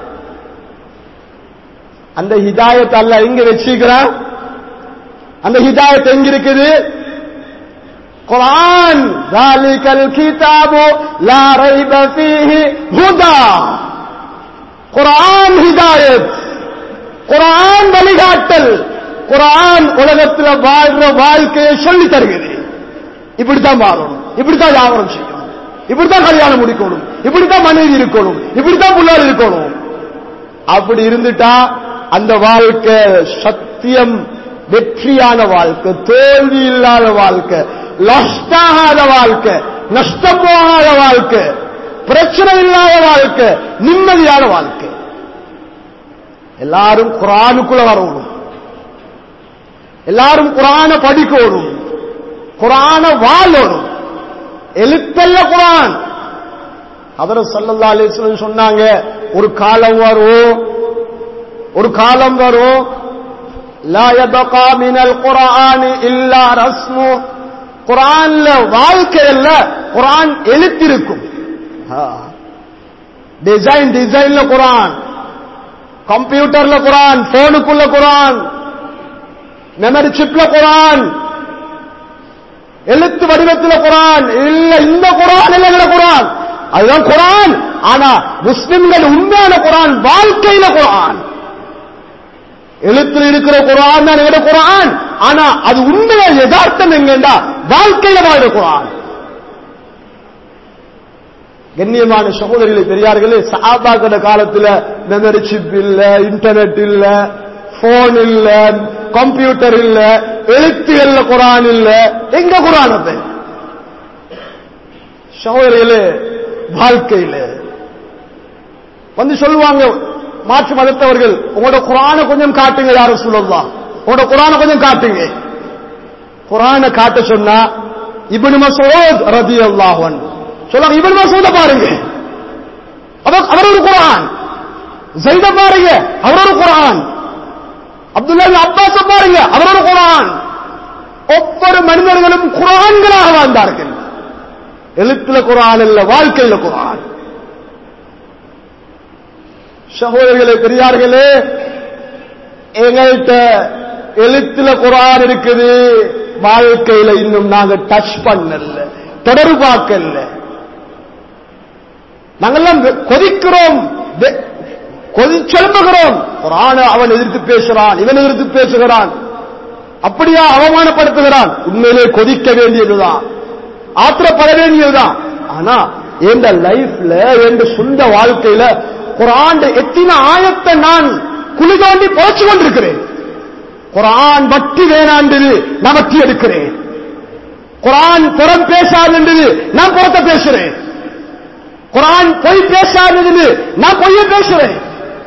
அந்த ஹிதாயத்தை அல்லாஹ் எங்க வச்சிருக்கிறான்? அந்த ஹிதாயத் எங்க இருக்குது? குர்ஆன், ذَلِكَ الْكِتَابُ لَا رَيْبَ فِيهِ هُدًى. குர்ஆன் ஹிதாயத். குர்ஆன் வழிகாட்டல். குர்ஆன் உலகத்தில் வாழ்ற வாழ்க்கையை சொல்லி தருகிறது. இப்படித்தான் வாழணும், இப்படித்தான் வியாபாரம் செய்யணும், இப்படித்தான் கல்யாணம் முடிக்கணும், இப்படித்தான் மனைவி இருக்கணும், இப்படித்தான் புள்ளால் இருக்கணும். அப்படி இருந்துட்டா அந்த வாழ்க்கை சத்தியம் வெற்றியான வாழ்க்கை, தோல்வி இல்லாத வாழ்க்கை, நஷ்டாகாத வாழ்க்கை, நஷ்டம் போகாத வாழ்க்கை, பிரச்சனை இல்லாத வாழ்க்கை, நிம்மதியான வாழ்க்கை. எல்லாரும் குர்ஆனுக்குள்ள வரணும், எல்லாரும் குர்ஆன படிக்கணும், குர்ஆன வாழணும். எழுத்தல்ல குர்ஆன். ஹஜ்ரத் ஸல்லல்லாஹு அலைஹி வஸல்லம் சொன்னாங்க, ஒரு காலம் வரும் லா யபகா மினல் குர்ஆனி இல்லா ரஸ்மு. குர்ஆன்ல வாழ்க்கை இல்ல, குர்ஆன் எழுத்திருக்கும். டிசைன்ல குர்ஆன், கம்ப்யூட்டர்ல குர்ஆன், போனுக்குள்ள குர்ஆன், மெமரி சிப்ல குர்ஆன், எழுத்து வடிவத்தில் குர்ஆன் இல்ல. இந்த குர்ஆன் இல்ல, குர்ஆன் அதுதான் குர்ஆன். ஆனா முஸ்லிம்கள் உண்மையான குர்ஆன் வாழ்க்கையில குர்ஆன். எழுத்தில் இருக்கிற குர்ஆன் தான் எங்க குர்ஆன். ஆனா அது உண்மையா யதார்த்தம் எங்கண்டா வாழ்க்கையில வாழ்ற குர்ஆன். கண்ணியமான சகோதரிகளே, பெரியார்களே, சஹாபாக்கள காலத்துல மெமரி சிப் இல்ல, இன்டர்நெட் இல்ல, போன் இல்ல, கம்ப்யூட்டர் இல்ல, எழுத்துகள்ல குர்ஆன் இல்ல. எங்க குர்ஆன் அது? சகோதரிகளே, வாழ்க்கையில வந்து சொல்லுவாங்க மாற்று மதத்தவர்கள், உங்களோட குர்ஆனை கொஞ்சம் காட்டுங்க யா ரசூலல்லாஹ், உங்களோட குர்ஆனை கொஞ்சம் காட்டுங்க. குர்ஆனை காட்ட சொன்னா இப்னு மஸ்ஊத் ரலியல்லாஹு அன்ஹு சொல்லுங்க, இப்னு மஸ்ஊத பாருங்க, அவர் ஒரு குர்ஆன். ஸைத பாருங்க, அவர் ஒரு குர்ஆன். அப்துல்லாஹ் இப்னு அப்பாஸ் பாருங்க, அவர் ஒரு குர்ஆன். ஒவ்வொரு மனிதர்களும் குர்ஆன்களாக வாழ்ந்தார்கள். எழுத்துல குர்ஆன் இல்ல, வாழ்க்கையில குர்ஆன். சகோதரர்களே, பெரியார்களே, எங்கள்கிட்ட எழுத்துல குர்ஆன் இருக்குது, வாழ்க்கையில இன்னும் நாங்க டச் பண்ணல, தொடர்பாக்கல்ல. நாங்கெல்லாம் கொதிக்கிறோம், கொதிச்செலும்புகிறோம். குர்ஆனை அவன் எதிர்த்து பேசுறான், இவன் எதிர்த்து பேசுகிறான், அப்படியா அவமானப்படுத்துகிறான். உண்மையிலே கொதிக்க வேண்டியதுதான், ஆத்திரப்பட வேண்டியதுதான். ஆனா எந்த லைஃப்ல, எந்த சொந்த வாழ்க்கையில குர்ஆன் எத்தனை ஆயத்தை நான் குழி தோண்டி போச்சு கொண்டிருக்கிறேன். குர்ஆன் வட்டி வேணாண்டது, நான் வட்டி எடுக்கிறேன். குர்ஆன் புறம் பேசாதது, நான் புறத்தை பேசுறேன். குர்ஆன் பொய் பேசாதது, நான் பொய்ய பேசுறேன்.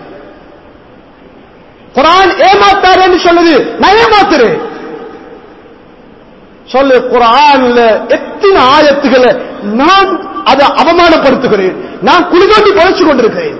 குர்ஆன் ஏமாத்தாரு என்று சொல்லுது, நான் ஏமாத்துறேன். சொல்லு, குர்ஆன்ல எத்தனை ஆயத்துக்களை நான் அதை அவமானப்படுத்துகிறேன், நான் குழி தோண்டி புதைச்சு கொண்டிருக்கிறேன்.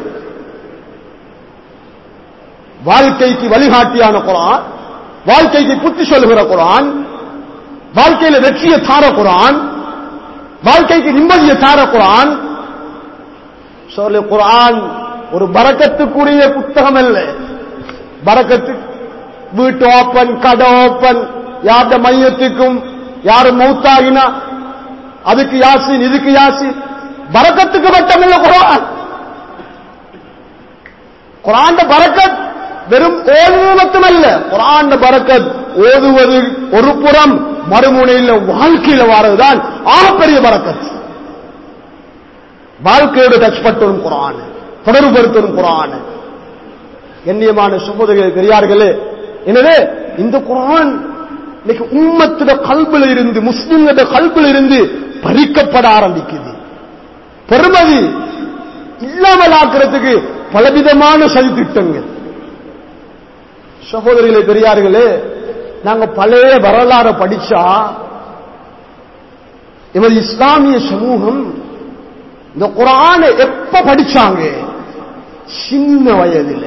வாழ்க்கைக்கு வழிகாட்டியான குர்ஆன், வாழ்க்கைக்கு புத்தி சொல்லுகிற குர்ஆன், வாழ்க்கையில வெற்றியை தார குர்ஆன், வாழ்க்கைக்கு நிம்மதியை தார குர்ஆன். சொல்லு, குர்ஆன் ஒரு பரக்கத்துக்குரிய புத்தகம் அல்ல. பரக்கத்து வீட்டு ஓப்பன், கடை ஓப்பன், யார்ட மையத்துக்கும், யாரு மௌத்தாகினா அதுக்கு யாசின், இதுக்கு யாசின், பரக்கத்துக்கு மட்டுமல்ல குர்ஆன். குர்ஆன் பரக்கத் வெறும் ஓதுவது மட்டுமல்ல, குர்ஆன் பரக்கத் ஓதுவது ஒரு புறம், மறுமுனையில் வாழ்க்கையில வாரதுதான் ஆகப்பெரிய பரக்கத். வாழ்க்கையோடு டச் பட்டரும் குர்ஆன், தொடர்புபடுத்தரும் குர்ஆன். கண்ணியமான சகோதரர்களே, பெரியார்களே, எனவே இந்த குர்ஆன் இன்னைக்கு உம்மத்துட கல்புல இருந்து, முஸ்லிம்களோட கல்புல இருந்து பறிக்கப்பட ஆரம்பிக்குது. பெருமதி இல்லாமல் ஆக்கிறதுக்கு பலவிதமான சதி திட்டங்கள். சகோதரிகளே, பெரியார்களே, நாங்க பழைய வரலாறு படிச்சா எமது இஸ்லாமிய சமூகம் இந்த குர்ஆனை எப்ப படிச்சாங்க? சின்ன வயதுல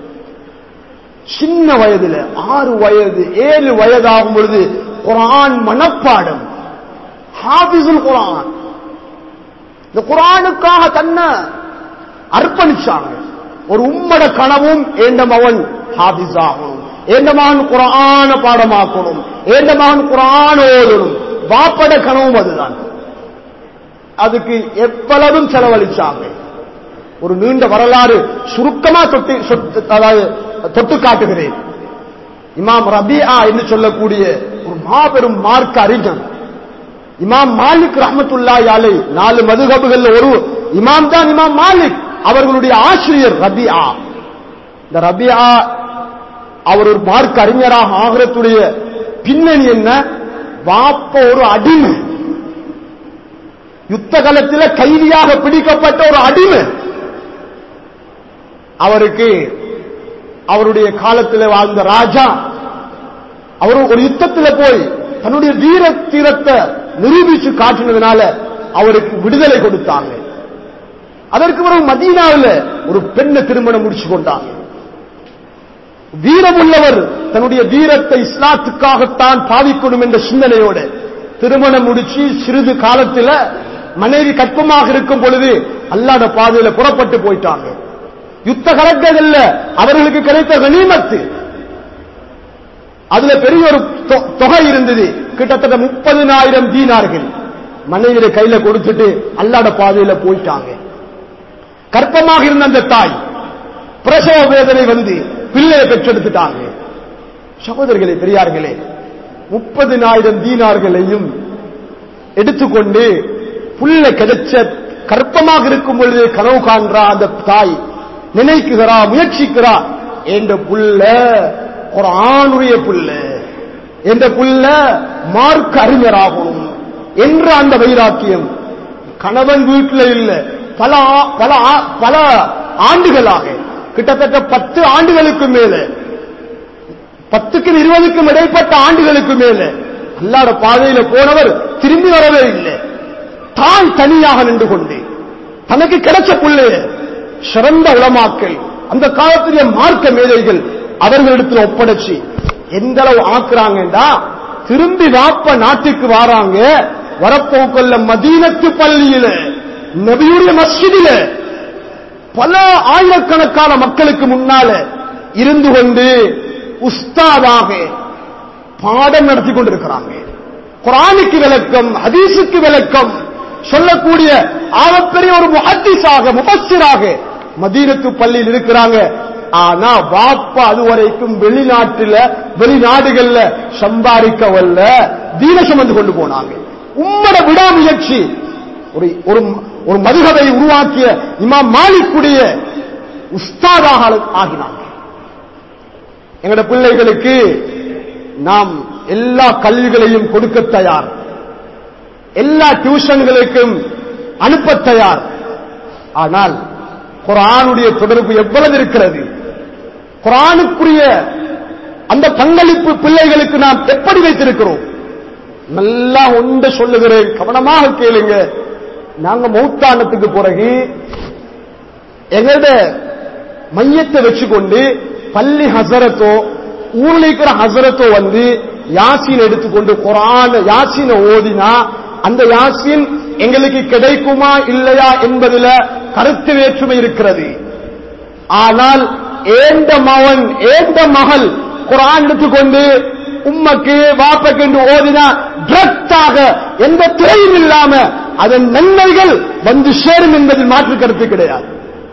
6 வயது 7 வயதாகும் பொழுது குர்ஆன் மனப்பாடம், ஹாஃபிஸுல் குர்ஆன். இந்த குர்ஆனுக்காக தன்னை அர்ப்பணிச்சாங்க. ஒரு உம்மட கனவும் ஏண்ட மகன் ஹாஃபிஸ் ஆகணும், ஏண்ட மகன் குர்ஆன பாடமாக்கணும், ஏண்ட மகன் குர்ஆன் ஓதணும். வாப்பட கனவும் அதுதான். அதுக்கு எவ்வளவும் செலவழிச்சாங்க. ஒரு நீண்ட வரலாறு சுருக்கமா தொட்டு காட்டுகிறேன். இமாம் ரபிஆ என்று சொல்லக்கூடிய ஒரு மாபெரும் மார்க்க அறிஞர், இமாம் மாலிக் ரஹ்மத்துல்லாஹி அலைஹி, 4 மதுஹபுகள்ல ஒரு இமாம் தான் இமாம் மாலிக், அவர்களுடைய ஆசிரியர் ரபிஆ. இந்த ரபிஆ அவர் ஒரு மார்க்க அறிஞராக ஆகிறதுடைய பின்னணி என்ன? வாப்ப ஒரு அடிமை, யுத்த காலத்தில் கைதியாக பிடிக்கப்பட்ட ஒரு அடிமை. அவருக்கு அவருடைய காலத்தில் வாழ்ந்த ராஜா அவர் ஒரு யுத்தத்தில் போய் தன்னுடைய வீர தீரத்தை நிரூபிச்சு காட்டினதுனால அவருக்கு விடுதலை கொடுத்தாங்க. அதற்கு பிறகு மதீனாவில் ஒரு பெண்ணை திருமணம் முடிச்சு கொண்டாங்க. வீரமுள்ளவர் தன்னுடைய வீரத்தை இஸ்லாத்துக்காகத்தான் பாவிக்கணும் என்ற சிந்தனையோடு திருமணம் முடிச்சு சிறிது காலத்தில் மனைவி கற்பமாக இருக்கும் பொழுது அல்லாஹ்வுடைய பாதையில புறப்பட்டு போயிட்டாங்க. யுத்த கலக்கங்கள்ல அவர்களுக்கு கிடைத்த கனிமத்து, அதுல பெரிய ஒரு தொகை இருந்தது, கிட்டத்தட்ட 30,000 தீனார்கள் மனைவியை கையில கொடுத்துட்டு அல்லாஹ்வுடைய பாதையில போயிட்டாங்க. கற்பமாக இருந்த அந்த தாய் பிரசவ வேதனை வந்து பிள்ளையை பெற்றெடுத்துட்டாங்க. சகோதரர்களே, பெரியார்களே, 30,000 தீனார்களையும் எடுத்துக்கொண்டு புள்ள கிடைச்ச கற்பமாக இருக்கும் பொழுது கனவு காண்றா அந்த தாய், நினைக்குகிறா, முயற்சிக்கிறா, என்ற புள்ள குர்ஆனுடைய புள்ள, என்ற புள்ள மார்க்க அறிஞராகும் என்ற அந்த வைராக்கியம் கணவன் வீட்டில் இல்ல. பல ஆண்டுகளாக, கிட்டத்தட்ட 10 ஆண்டுகளுக்கு மேல, 10க்கும் 20க்கும் இடைப்பட்ட ஆண்டுகளுக்கு மேல அல்லாஹ்வுடைய பாதையில போனவர் திரும்பி வரவே இல்லை. தாய் தனியாக நின்று கொண்டு தனக்கு கிடைச்ச புள்ளைய சிறந்த உலமாக்கள், அந்த காலத்திலே மார்க்க மேதைகள் அவர்களிடத்தில் ஒப்படைச்சு எந்த அளவு ஆக்குறாங்கடா, திரும்பி வாப்ப நாட்டுக்கு வாராங்க. வரப்போக்கல்ல மதீனத்து பள்ளியில, நபியுடைய மஸ்ஜிதில பல ஆயிரக்கணக்கான மக்களுக்கு முன்னால இருந்து கொண்டு உஸ்தாதாக பாடம் நடத்தி கொண்டிருக்கிறாங்க. குர்ஆனுக்கு விளக்கம், ஹதீஸுக்கு விளக்கம் சொல்லக்கூடிய ஆகப்பெரிய ஒரு முஹத்திஸாக, முஃபஸ்ஸிராக மதீனத்து பள்ளியில் இருக்கிறாங்க. ஆனா வாப்பா அதுவரைக்கும் வெளிநாடுகள்ல சம்பாதிக்கவல்ல, தீன சுமந்து கொண்டு போனாங்க. உம்மட விடாமுயற்சி ஒரு மதுஹபை உருவாக்கிய இமாம் மாலிக்குடைய உஸ்தாதாக ஆகினாங்க. எங்கட பிள்ளைகளுக்கு நாம் எல்லா கல்விகளையும் கொடுக்க தயார், எல்லா டியூஷன்களுக்கும் அனுப்ப தயார். ஆனால் குர்ஆனுடைய தொடர்பு எவ்வளவு இருக்கிறது, குர்ஆனுக்குரிய அந்த பங்களிப்பு பிள்ளைகளுக்கு நாம் எப்படி வைத்திருக்கிறோம்? நல்லா ஒன்று சொல்லுகிறேன், கவனமாக கேளுங்க. நாங்க மௌத்தானத்துக்கு பிறகு எங்களோட மையத்தை வச்சுக்கொண்டு பள்ளி ஹசரத்தோ ஊர்ல இருக்கிற ஹசரத்தோ வந்து யாசீன் எடுத்துக்கொண்டு குர்ஆன் யாசீனை ஓதினா அந்த யாசீன் எங்களுக்கு கிடைக்குமா இல்லையா என்பதில் கருத்து வேற்றுமை இருக்கிறது. ஆனால் ஏந்த மகன் ஏந்த மகள் குர்ஆன் எடுத்துக்கொண்டு உம்மக்கு வாப்பக்கு என்று ஓதினா டிரெக்டாக எந்த துறையும் இல்லாம அதன் நன்மைகள் வந்து சேரும் என்பதில் மாற்று கருத்து கிடையாது.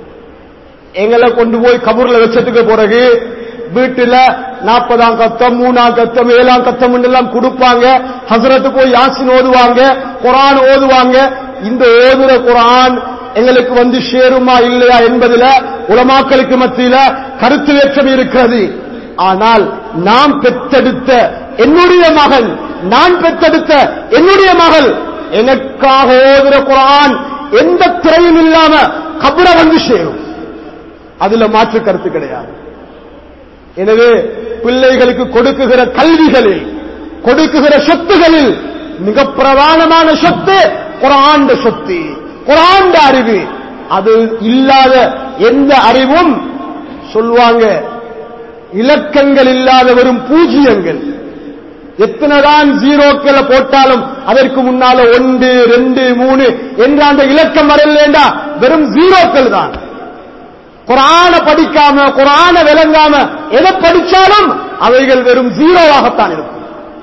எங்களை கொண்டு போய் கபூர்ல வச்சதுக்கு பிறகு வீட்டுல 40ஆம் கத்தம் 3ஆம் கத்தம் 7ஆம் கத்தம் எல்லாம் கொடுப்பாங்க. ஹசரத்து போய் யாசின் ஓதுவாங்க, குர்ஆன் ஓதுவாங்க. இந்த ஓதுற குர்ஆன் எங்களுக்கு வந்து சேருமா இல்லையா என்பதில் உலமாக்களுக்கு மத்தியில கருத்து வேற்றுமை இருக்கிறது. ஆனால் நாம் பெற்றெடுத்த என்னுடைய மகன், நான் பெற்றெடுத்த என்னுடைய மகள் எனக்காக ஓதுற குர்ஆன் எந்த திரையும் இல்லாம கபர வந்து சேரும், அதுல மாற்று கருத்து கிடையாது. எனவே பிள்ளைகளுக்கு கொடுக்குகிற கல்விகளில், கொடுக்குகிற சொத்துகளில் மிக பிரதானமான சொத்து குர்ஆன் சொத்து, குர்ஆன் அறிவு. அது இல்லாத எந்த அறிவும் சொல்வாங்க இலக்கங்கள் இல்லாத வெறும் பூஜ்ஜியங்கள். எத்தனைதான் ஜீரோக்களை போட்டாலும் அதற்கு முன்னால 1 2 3 என்ற அந்த இலக்கம் வரலேண்டா வெறும் ஜீரோக்கள் தான். குர்ஆன படிக்காம குர்ஆன விளங்காம எதை படிச்சாலும் அவைகள் வெறும் ஜீரோவாகத்தான் இருக்கும்.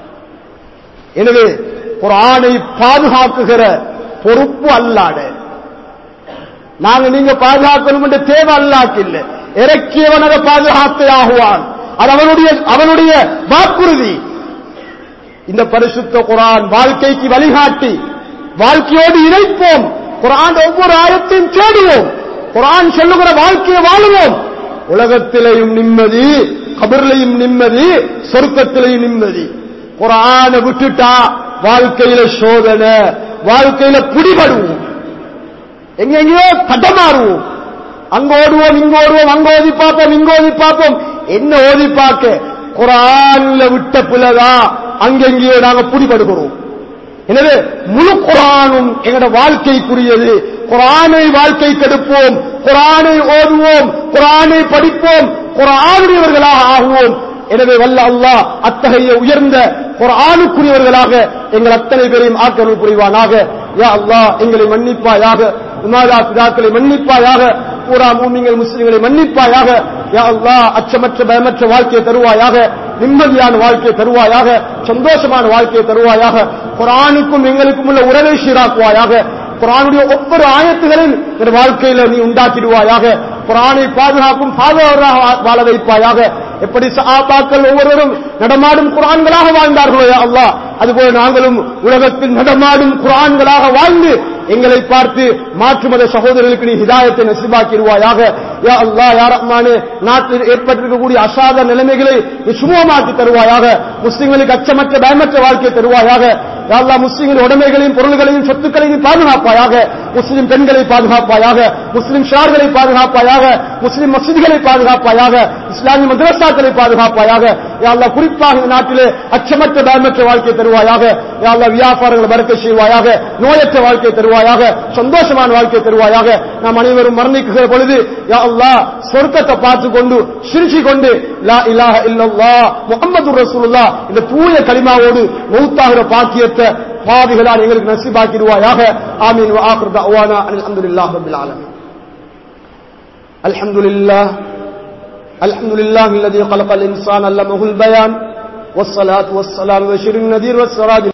எனவே குர்ஆனை பாதுகாக்குகிற பொறுப்பு அல்லாஹ்வுடைய. நாங்க நீங்க பாதுகாக்கணும் என்ற தேவை அல்லாஹ்க்கு இல்லை. இறக்கியவன் அதை பாதுகாத்தே ஆகுவான். அது அவனுடைய வாக்குறுதி. இந்த பரிசுத்த குர்ஆன் வாழ்க்கைக்கு வழிகாட்டி, வாழ்க்கையோடு இணைப்போம். குர்ஆன் ஒவ்வொரு ஆயத்தையும் தேடுவோம். குர்ஆன் சொல்லுகிற வாழ்க்கையை வாழுவோம். உலகத்திலேயும் நிம்மதி, கபரிலேயும் நிம்மதி, சொர்க்கத்திலேயும் நிம்மதி. குர்ஆனை விட்டுட்டா வாழ்க்கையில சோதனை, வாழ்க்கையில பிடிபடுவோம், எங்கெங்கயோ தடமாறுவோம். அங்க ஓடுவோம், இங்க ஓடுவோம், அங்க ஓதி பார்ப்போம், இங்க ஓதி பார்ப்போம். என்ன ஓதி பார்க்க? குர்ஆன்ல விட்ட பிள்ளைதா அங்கெங்கயோ நாங்க பிடிபடுகிறோம். எனவே முழு குர்ஆனும் எங்களோட வாழ்க்கைக்குரியது. குர்ஆனை வாழ்க்கை கெடுப்போம், குர்ஆனை ஓதுவோம், குர்ஆனை படிப்போம், குர்ஆனுடையவர்களாக ஆகுவோம். எனவே வல்ல அல்லாஹ் அத்தகைய உயர்ந்த குர்ஆனுக்குரியவர்களாக எங்கள் அத்தனை பேரையும் ஆக்கல் புரிவானாக. யா அல்லாஹ் எங்களை மன்னிப்பாயாக, உமாதா பிதாக்களை மன்னிப்பாயாக, பூரா மூமின்கள் முஸ்லிம்களை மன்னிப்பாயாக. யா அல்லாஹ் அச்சமற்ற பயமற்ற வாழ்க்கையை தருவாயாக, நிம்மதியான வாழ்க்கையை தருவாயாக, சந்தோஷமான வாழ்க்கையை தருவாயாக. குர்ஆனுக்கும் எங்களுக்கும் உள்ள உறவை சீராக்குவாயாக. குர்ஆனுடைய ஒவ்வொரு ஆயத்துகளையும் என் வாழ்க்கையில நீ உண்டாக்கிடுவாயாக. குர்ஆனை பாதுகாக்கும் பாதுகாவலராக வாழ வைப்பாயாக. எப்படி சஹாபாக்கள் ஒவ்வொருவரும் நடமாடும் குர்ஆன்களாக வாழ்ந்தார்களோ யா அல்லாஹ், அதுபோல நாங்களும் உலகத்தில் நடமாடும் குர்ஆன்களாக வாழ்ந்து எங்களை பார்த்து மாற்று மத சகோதரர்களுக்கு நீ ஹிதாயத்தை நசீபாக்கிடுவாயாக. யா அல்லாஹ் யா ரஹ்மானே, நாட்டில் ஏற்பட்டிருக்கக்கூடிய அசாத நிலைமைகளை நீ சுமூகமாக்கி தருவாயாக. முஸ்லிம்களுக்கு அச்சமற்ற பயமற்ற வாழ்க்கையை தருவாயாக. யா அல்லாஹ் முஸ்லிம்களின் உடைமைகளையும் பொருள்களையும் சொத்துக்களையும் பாதுகாப்பாயாக. முஸ்லிம் பெண்களை பாதுகாப்பாயாக, முஸ்லிம் ஷார்களை பாதுகாப்பாயாக, முஸ்லிம் மஸ்ஜிதுகளை பாதுகாப்பாயாக, இஸ்லாமிய மதரசாக்களை பாதுகாப்பாயாக. யா அல்லாஹ் குறிப்பாக இந்த நாட்டிலே அச்சமற்ற பயமற்ற வாழ்க்கையை தருவாயாக. யா அல்லாஹ் வியாபாரங்களை பரக்கத் செய்வாயாக, நோயற்ற வாழ்க்கையை தருவாயாக, சந்தோஷமான வாழ்க்கையை தருவாயாக. நாம் அனைவரும் மரணிக்குகிற பொழுது யா அல்லாஹ் சொர்க்கத்தை பார்த்து கொண்டு சிரிச்சு கொண்டு லா இலாஹ இல்லல்லாஹ் முஹம்மதுர் ரசூலுல்லாஹ் இந்த தூய கலிமாவோடு மௌத்தாகிற பாக்கியத்தை பாவிகளால் எங்களுக்கு நசீபாக்கிடுவாயாக. ஆமீன். வ ஆகிரு தஅவானா அல்ஹம்துலில்லாஹி ரப்பில் ஆலமீன். அல்ஹம்துலில்லாஹ் அல்ஹம்துலில்லாஹி அல்லதி خلق الانسان علمه البيان والصلاه والسلام بشير النذير والسراج